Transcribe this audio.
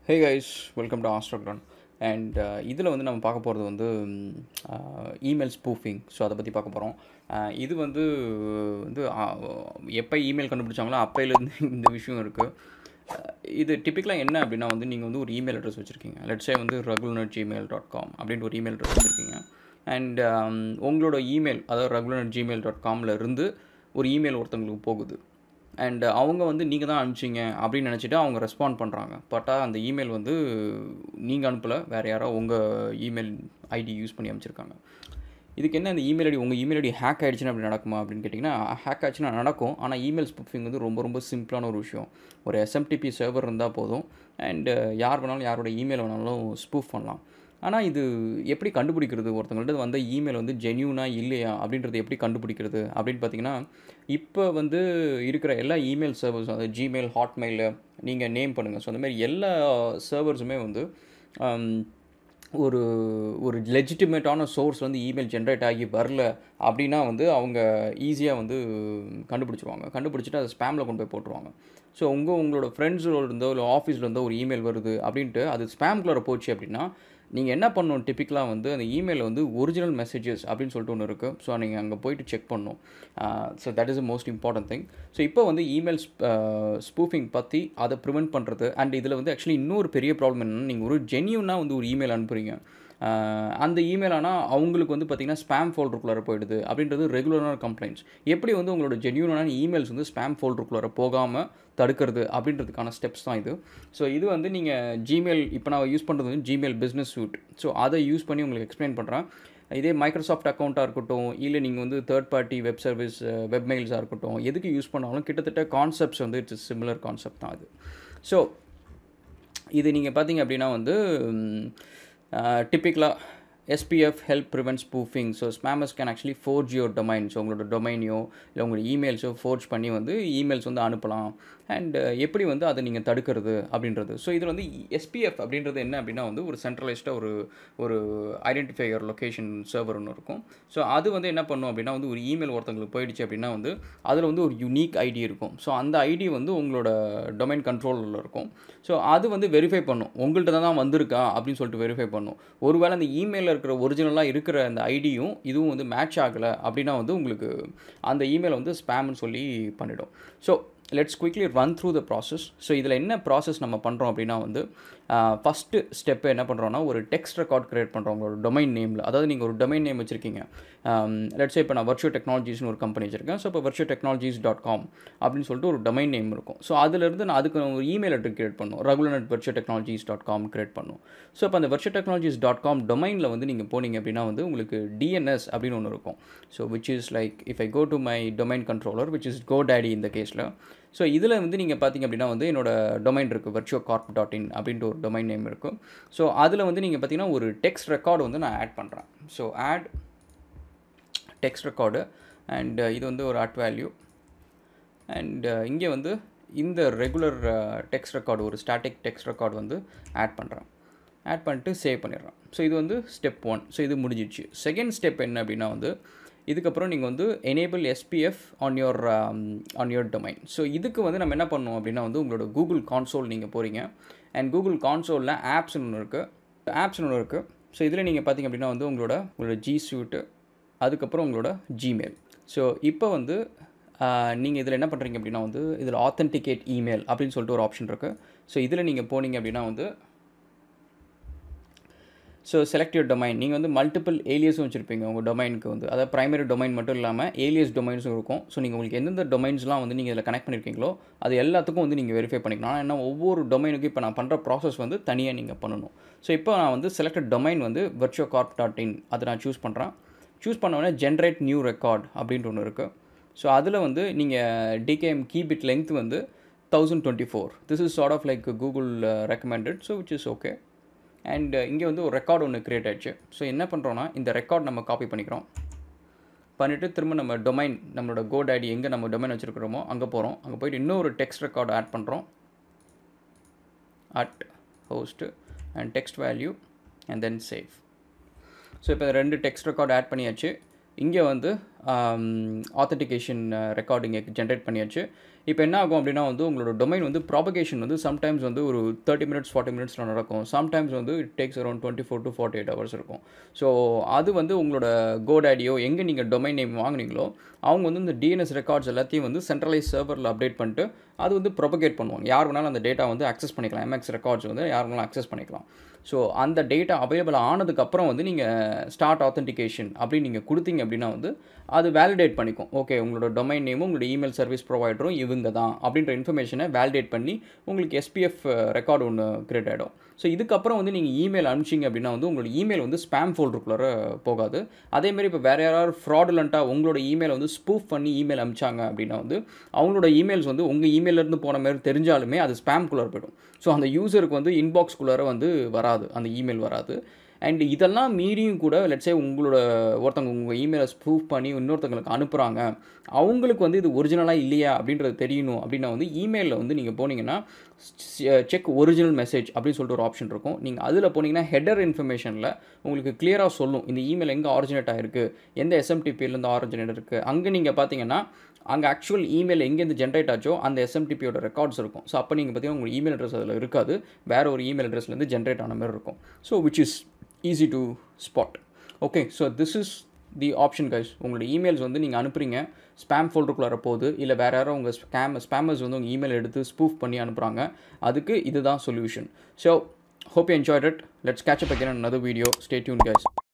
Hey guys, welcome to ஆஸ்ட்ராக்ரான். And இதில் வந்து நம்ம பார்க்க போகிறது வந்து இமெயில் ஸ்பூஃபிங். ஸோ அதை பற்றி பார்க்க போகிறோம். இது வந்து வந்து எப்போ இமெயில் கண்டுபிடிச்சாங்களோ அப்போலேருந்து இந்த விஷயம் இருக்குது. இது டிப்பிக்கலாக என்ன அப்படின்னா வந்து நீங்கள் வந்து ஒரு இமெயில் அட்ரஸ் வச்சுருக்கீங்க. லெட்ஸே வந்து regular@gmail.com அப்படின்ட்டு ஒரு இமெயில் அட்ரஸ் வச்சுருக்கீங்க. அண்ட் உங்களோட இமெயில், அதாவது regular@gmail.comல இருந்து ஒரு இமெயில் ஒருத்தவங்களுக்கு போகுது. அண்ட் அவங்க வந்து நீங்கள் தான் அனுப்பிச்சிங்க அப்படின்னு நினச்சிட்டு அவங்க ரெஸ்பாண்ட் பண்ணுறாங்க. பட் அந்த இமெயில் வந்து நீங்கள் அனுப்பலை, வேறு யாரோ உங்கள் இமெயில் ஐடி யூஸ் பண்ணி அனுப்பிச்சிருக்காங்க. இதுக்கு என்ன, அந்த இமெயில் ஐடி உங்கள் இமெயில் ஐடி ஹேக் ஆகிடுச்சுன்னா அப்படி நடக்குமா அப்படின்னு கேட்டிங்கன்னா, ஹேக் ஆச்சுன்னா நடக்கும். ஆனால் இமெயில் ஸ்பூஃபிங் வந்து ரொம்ப ரொம்ப சிம்பிளான ஒரு விஷயம். ஒரு எஸ்எம்டிபி சர்வர் இருந்தால் போதும். அண்டு யார் வேணாலும் யாரோட இமெயில் வேணாலும் ஸ்பூஃப் பண்ணலாம். ஆனால் இது எப்படி கண்டுபிடிக்கிறது, ஒருத்தவங்கள்ட்ட வந்த இமெயில் வந்து ஜென்யூனா இல்லையா அப்படின்றது எப்படி கண்டுபிடிக்கிறது அப்படின்னு பார்த்தீங்கன்னா, இப்போ வந்து இருக்கிற எல்லா இமெயில் சர்வர்ஸும், அதாவது ஜிமெயில், ஹாட்மெயிலு நீங்கள் நேம் பண்ணுங்கள். ஸோ அந்தமாதிரி எல்லா சர்வர்ஸுமே வந்து ஒரு ஒரு லெஜிட்டிமேட்டான சோர்ஸ் வந்து இமெயில் ஜென்ரேட் ஆகி வரல அப்படின்னா வந்து அவங்க ஈஸியாக வந்து கண்டுபிடிச்சிருவாங்க. கண்டுபிடிச்சிட்டு அதை ஸ்பேமில் கொண்டு போய் போட்டுருவாங்க. ஸோ உங்களோட ஃப்ரெண்ட்ஸோட இருந்தோ இல்லை ஆஃபீஸில் இருந்தோ ஒரு இமெயில் வருது அப்படின்ட்டு அது ஸ்பேம்குள்ளே போச்சு அப்படின்னா, நீங்கள் என்ன பண்ணணும், டிப்பிக்கலாக வந்து அந்த இமெயிலில் வந்து ஒரிஜினல் மெசேஜஸ் அப்படின்னு சொல்லிட்டு ஒன்று இருக்குது. ஸோ நீங்கள் அங்கே போய்ட்டு செக் பண்ணணும். So that is a most important thing. So இப்போ வந்து இமெயில் ஸ்பூஃபிங் பற்றி அதை ப்ரிவென்ட் பண்ணுறது. அண்ட் இதில் வந்து ஆக்சுவலி இன்னொரு பெரிய ப்ராப்ளம் என்னென்னா, நீங்கள் ஒரு ஜென்யூனாக வந்து ஒரு இமெயில் அனுப்புகிறீங்க. அந்த இமெயில் ஆனால் அவங்களுக்கு வந்து பார்த்திங்கன்னா ஸ்பேம் ஃபோல்டருக்குள்ளார போயிடுது அப்படின்றது ரெகுலரான கம்ப்ளைண்ட்ஸ். எப்படி வந்து உங்களோட ஜென்யூனான இமெயில்ஸ் வந்து ஸ்பேம் ஃபோல்டருக்குள்ளார போகாமல் தடுக்கிறது அப்படின்றதுக்கான ஸ்டெப்ஸ் தான் இது. ஸோ இது வந்து நீங்கள் ஜிமெயில், இப்போ நான் யூஸ் பண்ணுறது வந்து ஜிமெயில் பிஸ்னஸ் சூட். ஸோ அதை யூஸ் பண்ணி உங்களுக்கு எக்ஸ்பிளைன் பண்ணுறேன். இதே மைக்ரோசாஃப்ட் அக்கௌண்ட்டாக இருக்கட்டும், இல்லை நீங்கள் வந்து தேர்ட் பார்ட்டி வெப் சர்வீஸ் வெப்மெயில்ஸாக இருக்கட்டும், எதுக்கு யூஸ் பண்ணாலும் கிட்டத்தட்ட கான்செப்ட்ஸ் வந்து இட்ஸ் சிமிலர் கான்செப்ட் தான் அது. ஸோ இது நீங்கள் பார்த்தீங்க அப்படின்னா வந்து டிப்பிக்கலாக SPF help prevent spoofing. So spammers can actually forge your domain. So உங்களோட டொமைனையோ இல்லை உங்களோட இமெயில்ஸோ ஃபோர்ஜ் பண்ணி வந்து இமெயில்ஸ் வந்து அனுப்பலாம். அண்ட் எப்படி வந்து அதை நீங்கள் தடுக்கிறது அப்படின்றது. ஸோ இதில் வந்து SPF அப்படின்றது என்ன அப்படின்னா வந்து ஒரு சென்ட்ரலைஸ்டாக ஒரு ஐடென்டிஃபையர் லொக்கேஷன் சர்வர் ஒன்று இருக்கும். ஸோ அது வந்து என்ன பண்ணும் அப்படின்னா வந்து ஒரு இமெயில் ஒருத்தங்களுக்கு போயிடுச்சு அப்படின்னா வந்து அதில் வந்து ஒரு யூனிக் ஐடி இருக்கும். ஸோ அந்த ஐடி வந்து உங்களோட டொமைன் கண்ட்ரோலில் இருக்கும். ஸோ அது வந்து வெரிஃபை பண்ணும், உங்கள்கிட்ட தான் வந்திருக்கா அப்படின்னு சொல்லிட்டு வெரிஃபை பண்ணும். ஒருவேளை அந்த இமெயிலில் இருக்கிற ஒரிஜினலாக இருக்கிற அந்த ஐடியும் இதுவும் வந்து மேட்ச் ஆகலை அப்படின்னா வந்து உங்களுக்கு அந்த இமெயில் வந்து ஸ்பேம்னு சொல்லி பண்ணிடும். So let's quickly run through the process. So இதில் என்ன ப்ராசஸ் நம்ம பண்ணுறோம் அப்படின்னா வந்து ஃபஸ்ட்டு ஸ்டெப்பு என்ன பண்ணுறோன்னா, ஒரு டெக்ஸ்ட் ரெக்கார்ட் க்ரியேட் பண்ணுறோம் உங்களோட டொமைன் நேமில். அதாவது நீங்கள் ஒரு டொமைன் நேம் வச்சுருக்கீங்க. லெட்ஸே இப்போ நான் வர்ச்சுவல் டெக்னாலஜிஸ்னு ஒரு கம்பெனி வச்சுருக்கேன். ஸோ இப்போ virtualtechnologies.com அப்படின்னு சொல்லிட்டு ஒரு டொமைன் நேம் இருக்கும். ஸோ அதிலிருந்து நான் அதுக்கு ஒரு இமெயில் அட்ரஸ் க்ரியேட் பண்ணணும். regular@virtualtechnologies.com க்ரியேட் பண்ணணும். ஸோ இப்போ அந்த virtualtechnologies.com டொமைனில் வந்து நீங்கள் போனீங்க அப்படின்னா வந்து உங்களுக்கு DNS அப்படின்னு ஒன்று இருக்கும். So which is like if I go to my domain controller which is GoDaddy இந்த கேஸில். ஸோ இதில் வந்து நீங்கள் பார்த்தீங்க அப்படின்னா வந்து என்னோட டொமைன் இருக்குது, virtualcorp.in அப்படின்ட்டு ஒரு டொமைன் நேம் இருக்கும். ஸோ அதில் வந்து நீங்கள் பார்த்தீங்கன்னா ஒரு டெக்ஸ்ட் ரெக்கார்டு வந்து நான் ஆட் பண்ணுறேன். So add text record and இது வந்து ஒரு @value. அண்ட் இங்கே வந்து இந்த ரெகுலர் டெக்ஸ்ட் ரெக்கார்டு, ஒரு ஸ்டாட்டிக் டெக்ஸ்ட் ரெக்கார்டு வந்து ஆட் பண்ணுறேன். ஆட் பண்ணிட்டு சேவ் பண்ணிடுறேன். ஸோ இது வந்து ஸ்டெப் 1. ஸோ இது முடிஞ்சிடுச்சு. செகண்ட் ஸ்டெப் என்ன அப்படின்னா வந்து இதுக்கப்புறம் நீங்கள் வந்து enable SPF on your domain. So இதுக்கு வந்து நம்ம என்ன பண்ணணும் அப்படின்னா வந்து உங்களோட கூகுள் கான்சோல் நீங்கள் போகிறீங்க. அண்ட் கூகுள் கான்சோலில் ஆப்ஸ்னு ஒன்று இருக்குது. ஸோ இதில் நீங்கள் பார்த்தீங்க அப்படின்னா வந்து உங்களோட G Suite, அதுக்கப்புறம் உங்களோட ஜிமெயில். ஸோ இப்போ வந்து நீங்கள் இதில் என்ன பண்ணுறீங்க அப்படின்னா வந்து இதில் ஆத்தென்டிகேட் இமெயில் அப்படின்னு சொல்லிட்டு ஒரு ஆப்ஷன் இருக்குது. ஸோ இதில் நீங்கள் போனீங்க அப்படின்னா வந்து ஸோ செலக்ட் யுவர் டொமைன். நீங்கள் வந்து மல்டிபிள் ஏலியஸும் வச்சுருப்பீங்க உங்கள் டொமைனுக்கு வந்து, அதாவது ப்ரைமரி டொமைன் மட்டும் இல்லாமல் ஏலியஸ் டொமைன்ஸும் இருக்கும். ஸோ நீங்கள் உங்களுக்கு எந்தெந்த டொமைன்ஸ்லாம் வந்து நீங்கள் இதில் கனெக்ட் பண்ணியிருக்கீங்களோ அது எல்லாத்துக்கும் வந்து நீங்கள் வெரிஃபை பண்ணிக்கலாம். ஆனால் என்ன, ஒவ்வொரு டொமைனுக்கும் இப்போ நான் பண்ணுற ப்ராசஸ் வந்து தனியாக நீங்கள் பண்ணணும். ஸோ இப்போ நான் வந்து செலக்டட் டொமைன் வந்து virtualcorp.in அதை நான் சூஸ் பண்ணுறேன். சூஸ் பண்ணோடனே ஜென்ரேட் நியூ ரெக்கார்ட் அப்படின்ட்டு ஒன்று இருக்குது. ஸோ அதில் வந்து நீங்கள் DKIM key bit length வந்து 1024. This is sort of like Google recommended. So which is okay. And இங்கே வந்து ஒரு ரெக்கார்டு ஒன்று க்ரியேட் ஆகிடுச்சு. ஸோ என்ன பண்ணுறோன்னா இந்த ரெக்கார்ட் நம்ம காப்பி பண்ணிக்கிறோம். பண்ணிவிட்டு திரும்ப நம்ம டொமைன், நம்மளோட GoDaddy எங்கே நம்ம டொமைன் வச்சுருக்கிறோமோ அங்கே போகிறோம். அங்கே போய்ட்டு இன்னொரு டெக்ஸ்ட் ரெக்கார்டு ஆட் பண்ணுறோம். @host and text value and then save. So இப்போ 2 டெக்ஸ்ட் ரெக்கார்டு ஆட் பண்ணியாச்சு. இங்கே வந்து ஆத்தென்டிகேஷன் ரெக்கார்டிங் ஜென்ரேட் பண்ணியாச்சு. இப்போ என்ன ஆகும் அப்படின்னா வந்து உங்களோட டொமைன் வந்து ப்ராபகேஷன் வந்து சம்டைம்ஸ் வந்து ஒரு 30 மினிட்ஸ் 40 மினிட்ஸில் நடக்கும். சம்டைம்ஸ் வந்து it takes around 24 to 48 hours இருக்கும். ஸோ அது வந்து உங்களோட கோடாடியோ எங்கே நீங்கள் டொமைன் நேம் வாங்குனீங்களோ அவங்க வந்து இந்த டிஎன்எஸ் ரெக்கார்ட்ஸ் எல்லாத்தையும் வந்து சென்ட்ரலைஸ் சர்வரில் அப்டேட் பண்ணிட்டு அது வந்து ப்ரொபகேட் பண்ணுவாங்க. யார் வேணாலும் அந்த டேட்டா வந்து அக்சஸ் பண்ணிக்கலாம். எம்எக்ஸ் ரெக்கார்ட்ஸ் வந்து யார் வேணாலும் அக்சஸ் பண்ணிக்கலாம். ஸோ அந்த டேட்டா அவைலபிள் ஆனதுக்கப்புறம் வந்து நீங்கள் ஸ்டார்ட் ஆத்தென்டிகேஷன் அப்படின்னு நீங்கள் கொடுத்தீங்க அப்படின்னா வந்து அது வேலிடேட் பண்ணிக்கும். ஓகே, உங்களோட டொமைன் நேமும் உங்களோட இமெயில் சர்வீஸ் ப்ரொவைடரும் இவங்க தான் அப்படின்ற இன்ஃபர்மேஷனை வேலிடேட் பண்ணி உங்களுக்கு எஸ்பிஎஃப் ரெக்கார்டு ஒன்று கிரியேட் ஆகிடும். ஸோ இதுக்கப்புறம் வந்து நீங்கள் இமெயில் அனுப்பிச்சிங்க அப்படின்னா வந்து உங்களோட இமெயில் வந்து ஸ்பேம் ஃபோல்டருக்குள்ளே போகாது. அதேமாதிரி இப்போ வேறு யாராவது ஃப்ராடுலண்ட்டாக உங்களோட இமெயில் வந்து ஸ்பூஃப் பண்ணி இமெயில் அனுப்பிச்சாங்க அப்படின்னா வந்து அவங்களோட இமெயில்ஸ் வந்து உங்கள் இமெயிலேருந்து போன மாதிரி தெரிஞ்சாலுமே அது ஸ்பேம்குள்ளே போய்டும். ஸோ அந்த யூசருக்கு வந்து இன்பாக்ஸ்குள்ளே வந்து வராது, அந்த இமெயில் வராது. அண்ட் இதெல்லாம் மீறியும் கூட லெட்ஸே உங்களோட ஒருத்தவங்க உங்கள் இமெயிலை ஸ்ப்ரூஃப் பண்ணி இன்னொருத்தவங்களுக்கு அனுப்புகிறாங்க, அவங்களுக்கு வந்து இது ஒரிஜினலாக இல்லையா அப்படின்றது தெரியணும் அப்படின்னா வந்து இமெயிலில் வந்து நீங்கள் போனீங்கன்னா செக் ஒரிஜினல் மெசேஜ் அப்படின்னு சொல்லிட்டு ஒரு ஆப்ஷன் இருக்கும். நீங்கள் அதில் போனீங்கன்னா ஹெடர் இன்ஃபர்மேஷனில் உங்களுக்கு கிளியராக சொல்லும் இந்த இமெயில் எங்கே ஆரிஜினேட் ஆகிருக்கு, எந்த எஸ்எம்டிபியிலேருந்து ஆரிஜினேட் இருக்குது. அங்கே நீங்கள் பார்த்தீங்கன்னா அங்கே ஆக்சுவல் இமெயில் எங்கேருந்து ஜென்ரேட் ஆச்சோ அந்த எஸ்எம்டிபியோட ரெக்கார்ட்ஸ் இருக்கும். ஸோ அப்போ நீங்கள் பார்த்தீங்கன்னா உங்கள் இமெயில் அட்ரஸ் அதில் இருக்காது, வேறு ஒரு இமெயில் அட்ரஸ்லேருந்து ஜென்ரேட் ஆன மாதிரி இருக்கும். So which is easy to spot. Okay, so this is the option guys. உங்களோட இமெயில்ஸ் வந்து நீங்கள் அனுப்புறீங்க, ஸ்பேம் ஃபோல்டருக்குள்ளார போகுது, இல்லை வேறு யாரோ உங்கள் ஸ்பேமர்ஸ் வந்து உங்கள் இமெயில் எடுத்து ஸ்பூஃப் பண்ணி அனுப்புகிறாங்க, அதுக்கு இதுதான் solution. So hope you enjoyed it. Let's catch up again in another video. Stay tuned guys.